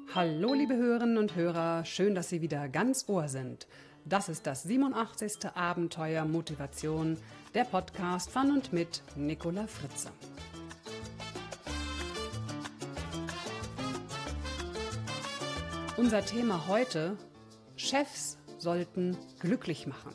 Hallo liebe Hörerinnen und Hörer, schön, dass Sie wieder ganz Ohr sind. Das ist das 87. Abenteuer Motivation, der Podcast von und mit Nicola Fritze. Unser Thema heute: Chefs sollten glücklich machen.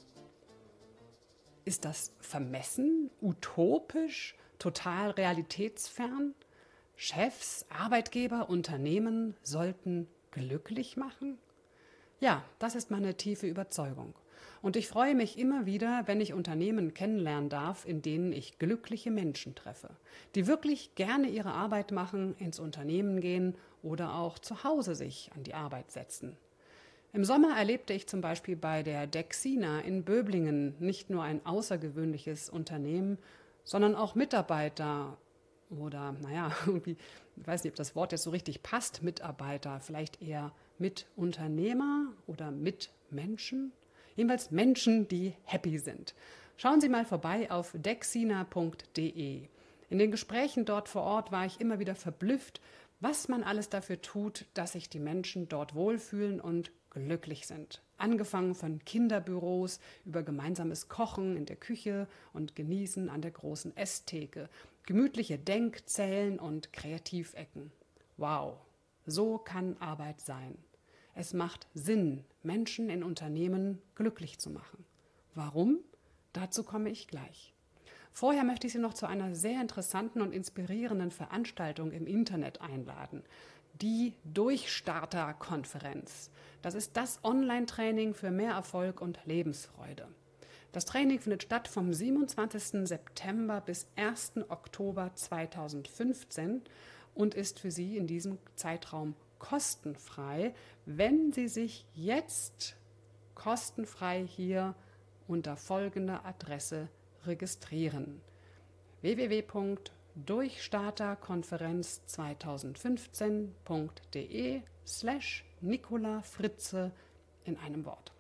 Ist das vermessen, utopisch, total realitätsfern? Chefs, Arbeitgeber, Unternehmen sollten glücklich machen? Ja, das ist meine tiefe Überzeugung. Und ich freue mich immer wieder, wenn ich Unternehmen kennenlernen darf, in denen ich glückliche Menschen treffe, die wirklich gerne ihre Arbeit machen, ins Unternehmen gehen oder auch zu Hause sich an die Arbeit setzen. Im Sommer erlebte ich zum Beispiel bei der Dexina in Böblingen nicht nur ein außergewöhnliches Unternehmen, sondern auch Mitarbeiter oder, irgendwie, ich weiß nicht, ob das Wort jetzt so richtig passt, Mitarbeiter, vielleicht eher Mitunternehmer oder Mitmenschen. Jedenfalls Menschen, die happy sind. Schauen Sie mal vorbei auf dexina.de. In den Gesprächen dort vor Ort war ich immer wieder verblüfft, was man alles dafür tut, dass sich die Menschen dort wohlfühlen und glücklich sind. Angefangen von Kinderbüros über gemeinsames Kochen in der Küche und Genießen an der großen Esstheke, gemütliche Denkzellen und Kreativecken. Wow, so kann Arbeit sein. Es macht Sinn, Menschen in Unternehmen glücklich zu machen. Warum? Dazu komme ich gleich. Vorher möchte ich Sie noch zu einer sehr interessanten und inspirierenden Veranstaltung im Internet einladen. Die Durchstarter-Konferenz. Das ist das Online-Training für mehr Erfolg und Lebensfreude. Das Training findet statt vom 27. September bis 1. Oktober 2015 und ist für Sie in diesem Zeitraum kostenfrei, wenn Sie sich jetzt kostenfrei hier unter folgender Adresse registrieren: www.durchstarterkonferenz2015.de/Nicola-Fritze in einem Wort.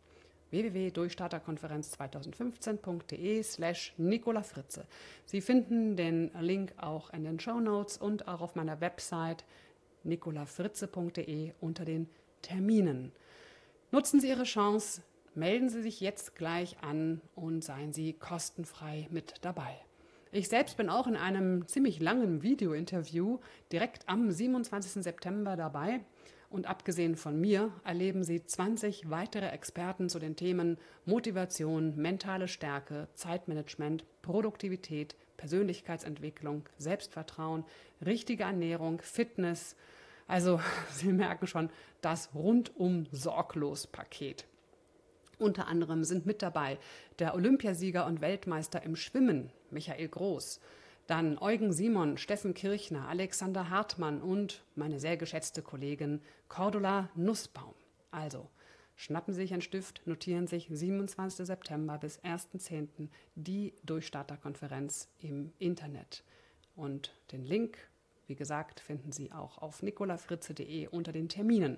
www.durchstarterkonferenz2015.de/Nicola-Fritze. Sie finden den Link auch in den Shownotes und auch auf meiner Website nicolafritze.de unter den Terminen. Nutzen Sie Ihre Chance, melden Sie sich jetzt gleich an und seien Sie kostenfrei mit dabei. Ich selbst bin auch in einem ziemlich langen Video-Interview direkt am 27. September dabei. Und abgesehen von mir erleben Sie 20 weitere Experten zu den Themen Motivation, mentale Stärke, Zeitmanagement, Produktivität, Persönlichkeitsentwicklung, Selbstvertrauen, richtige Ernährung, Fitness. Also Sie merken schon, das Rundum-Sorglos-Paket. Unter anderem sind mit dabei der Olympiasieger und Weltmeister im Schwimmen, Michael Groß, dann Eugen Simon, Steffen Kirchner, Alexander Hartmann und meine sehr geschätzte Kollegin Cordula Nussbaum. Also, schnappen Sie sich einen Stift, notieren sich 27. September bis 1.10. die Durchstarterkonferenz im Internet. Und den Link, wie gesagt, finden Sie auch auf nicolafritze.de unter den Terminen.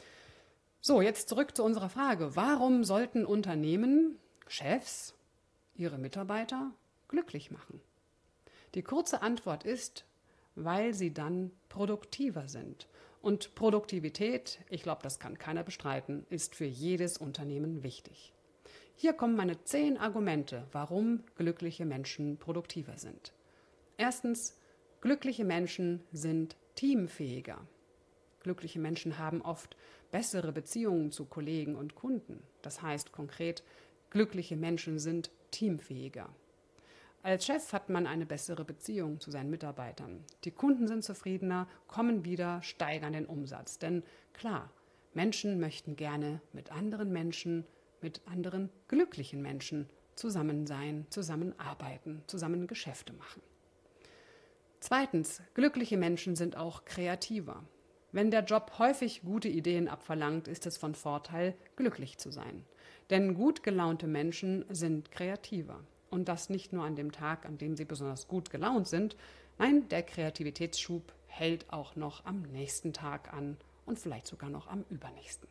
So, jetzt zurück zu unserer Frage. Warum sollten Unternehmen, Chefs, ihre Mitarbeiter glücklich machen? Die kurze Antwort ist, weil sie dann produktiver sind. Und Produktivität, ich glaube, das kann keiner bestreiten, ist für jedes Unternehmen wichtig. Hier kommen meine 10 Argumente, warum glückliche Menschen produktiver sind. Erstens, glückliche Menschen sind teamfähiger. Glückliche Menschen haben oft bessere Beziehungen zu Kollegen und Kunden. Das heißt konkret, glückliche Menschen sind teamfähiger. Als Chef hat man eine bessere Beziehung zu seinen Mitarbeitern. Die Kunden sind zufriedener, kommen wieder, steigern den Umsatz. Denn klar, Menschen möchten gerne mit anderen glücklichen Menschen zusammen sein, zusammenarbeiten, zusammen Geschäfte machen. Zweitens, glückliche Menschen sind auch kreativer. Wenn der Job häufig gute Ideen abverlangt, ist es von Vorteil, glücklich zu sein. Denn gut gelaunte Menschen sind kreativer. Und das nicht nur an dem Tag, an dem sie besonders gut gelaunt sind. Nein, der Kreativitätsschub hält auch noch am nächsten Tag an und vielleicht sogar noch am übernächsten.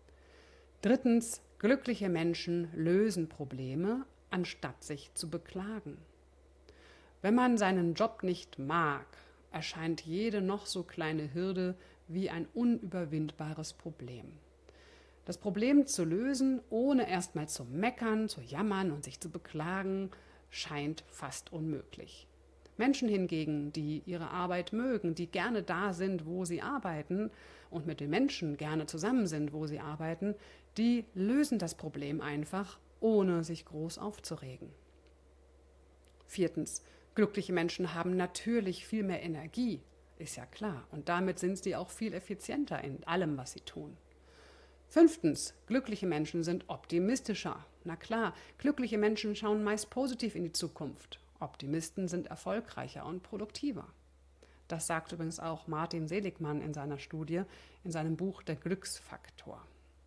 Drittens, glückliche Menschen lösen Probleme, anstatt sich zu beklagen. Wenn man seinen Job nicht mag, erscheint jede noch so kleine Hürde wie ein unüberwindbares Problem. Das Problem zu lösen, ohne erstmal zu meckern, zu jammern und sich zu beklagen, scheint fast unmöglich. Menschen hingegen, die ihre Arbeit mögen, die gerne da sind, wo sie arbeiten und mit den Menschen gerne zusammen sind, wo sie arbeiten, die lösen das Problem einfach, ohne sich groß aufzuregen. 4. Glückliche Menschen haben natürlich viel mehr Energie, ist ja klar. Und damit sind sie auch viel effizienter in allem, was sie tun. 5. Glückliche Menschen sind optimistischer. Na klar, glückliche Menschen schauen meist positiv in die Zukunft. Optimisten sind erfolgreicher und produktiver. Das sagt übrigens auch Martin Seligmann in seiner Studie, in seinem Buch Der Glücksfaktor.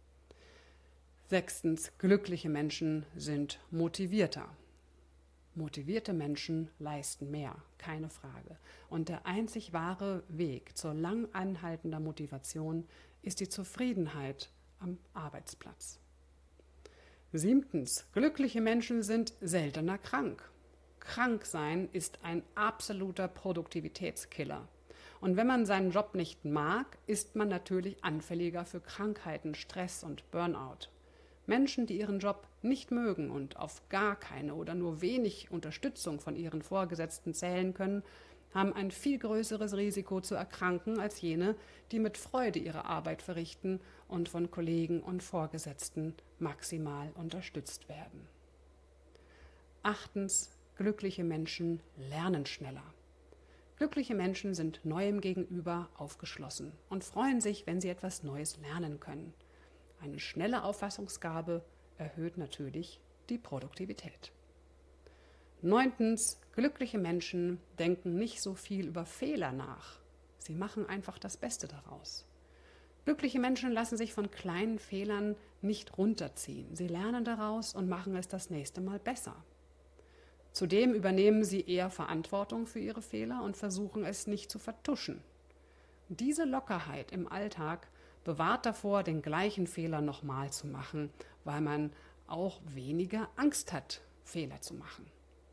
6. Glückliche Menschen sind motivierter. Motivierte Menschen leisten mehr, keine Frage. Und der einzig wahre Weg zur lang anhaltender Motivation ist die Zufriedenheit am Arbeitsplatz. 7. Glückliche Menschen sind seltener krank. Krank sein ist ein absoluter Produktivitätskiller. Und wenn man seinen Job nicht mag, ist man natürlich anfälliger für Krankheiten, Stress und Burnout. Menschen, die ihren Job nicht mögen und auf gar keine oder nur wenig Unterstützung von ihren Vorgesetzten zählen können, haben ein viel größeres Risiko zu erkranken als jene, die mit Freude ihre Arbeit verrichten und von Kollegen und Vorgesetzten maximal unterstützt werden. 8. Glückliche Menschen lernen schneller. Glückliche Menschen sind Neuem gegenüber aufgeschlossen und freuen sich, wenn sie etwas Neues lernen können. Eine schnelle Auffassungsgabe erhöht natürlich die Produktivität. 9. Glückliche Menschen denken nicht so viel über Fehler nach. Sie machen einfach das Beste daraus. Glückliche Menschen lassen sich von kleinen Fehlern nicht runterziehen. Sie lernen daraus und machen es das nächste Mal besser. Zudem übernehmen sie eher Verantwortung für ihre Fehler und versuchen es nicht zu vertuschen. Diese Lockerheit im Alltag bewahrt davor, den gleichen Fehler nochmal zu machen, weil man auch weniger Angst hat, Fehler zu machen.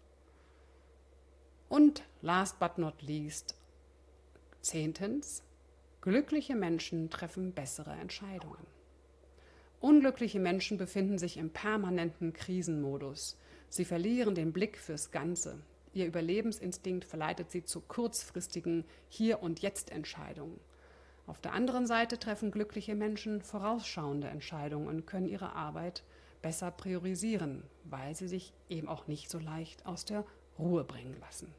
Und last but not least, 10. Glückliche Menschen treffen bessere Entscheidungen. Unglückliche Menschen befinden sich im permanenten Krisenmodus. Sie verlieren den Blick fürs Ganze. Ihr Überlebensinstinkt verleitet sie zu kurzfristigen Hier- und Jetzt-Entscheidungen. Auf der anderen Seite treffen glückliche Menschen vorausschauende Entscheidungen und können ihre Arbeit besser priorisieren, weil sie sich eben auch nicht so leicht aus der Ruhe bringen lassen.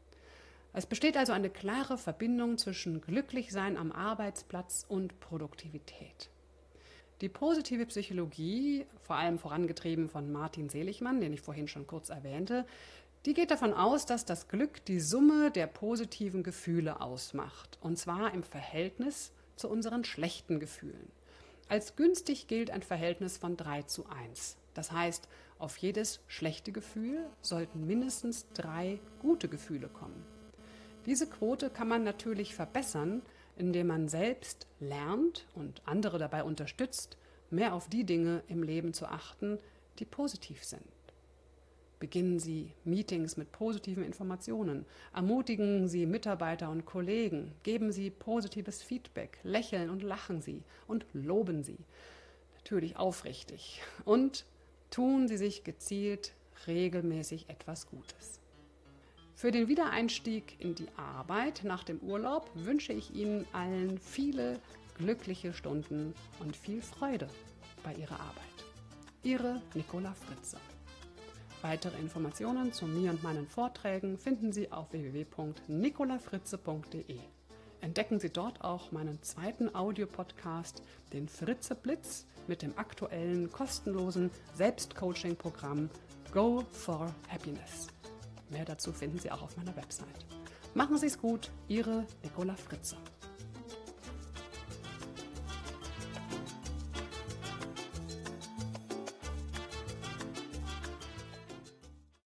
Es besteht also eine klare Verbindung zwischen Glücklichsein am Arbeitsplatz und Produktivität. Die positive Psychologie, vor allem vorangetrieben von Martin Seligmann, den ich vorhin schon kurz erwähnte, die geht davon aus, dass das Glück die Summe der positiven Gefühle ausmacht, und zwar im Verhältnis zu unseren schlechten Gefühlen. Als günstig gilt ein Verhältnis von 3:1. Das heißt, auf jedes schlechte Gefühl sollten mindestens 3 gute Gefühle kommen. Diese Quote kann man natürlich verbessern, indem man selbst lernt und andere dabei unterstützt, mehr auf die Dinge im Leben zu achten, die positiv sind. Beginnen Sie Meetings mit positiven Informationen, ermutigen Sie Mitarbeiter und Kollegen, geben Sie positives Feedback, lächeln und lachen Sie und loben Sie, natürlich aufrichtig, und tun Sie sich gezielt regelmäßig etwas Gutes. Für den Wiedereinstieg in die Arbeit nach dem Urlaub wünsche ich Ihnen allen viele glückliche Stunden und viel Freude bei Ihrer Arbeit. Ihre Nicola Fritze. Weitere Informationen zu mir und meinen Vorträgen finden Sie auf www.nicolafritze.de. Entdecken Sie dort auch meinen zweiten Audiopodcast, den Fritze Blitz, mit dem aktuellen kostenlosen Selbstcoaching-Programm Go for Happiness. Mehr dazu finden Sie auch auf meiner Website. Machen Sie es gut, Ihre Nicola Fritze.